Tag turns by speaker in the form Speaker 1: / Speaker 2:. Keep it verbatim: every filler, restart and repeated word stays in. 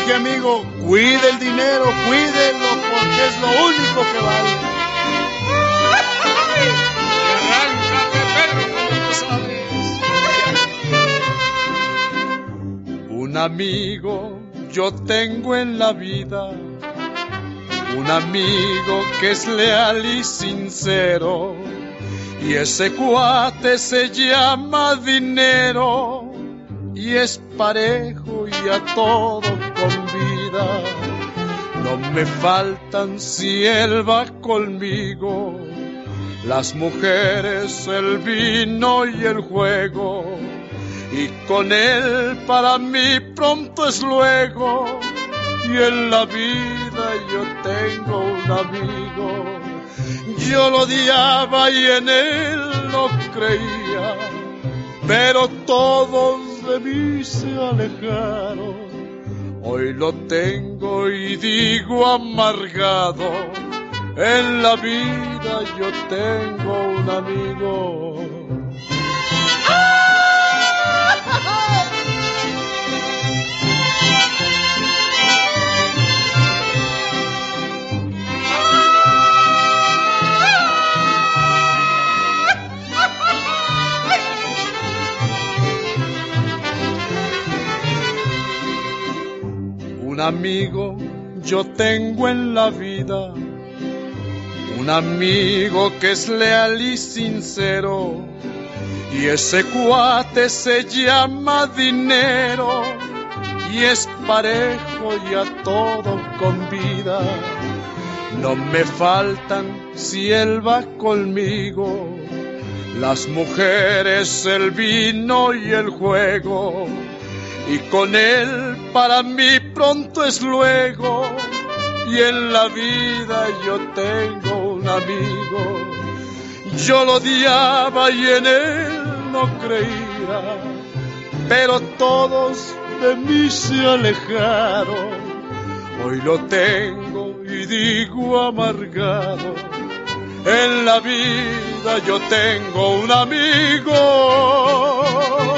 Speaker 1: que amigo, cuide el dinero, cuídelo porque es lo único que vale.
Speaker 2: Arráncate, Pedro, como tú sabes.
Speaker 1: Un amigo yo tengo en la vida, un amigo que es leal y sincero, y ese cuate se llama dinero. Y es parejo y a todo con vida. No me faltan si él va conmigo las mujeres, el vino y el juego. Y con él para mí pronto es luego. Y en la vida yo tengo un amigo. Yo lo odiaba y en él no creía, pero todos de mí se alejaron. Hoy lo tengo y digo amargado, en la vida yo tengo un amigo. Un amigo yo tengo en la vida, un amigo que es leal y sincero, y ese cuate se llama dinero, y es parejo y a todo con vida. No me faltan si él va conmigo las mujeres, el vino y el juego. Y con él para mí pronto es luego, y en la vida yo tengo un amigo. Yo lo odiaba y en él no creía, pero todos de mí se alejaron. Hoy lo tengo y digo amargado, en la vida yo tengo un amigo.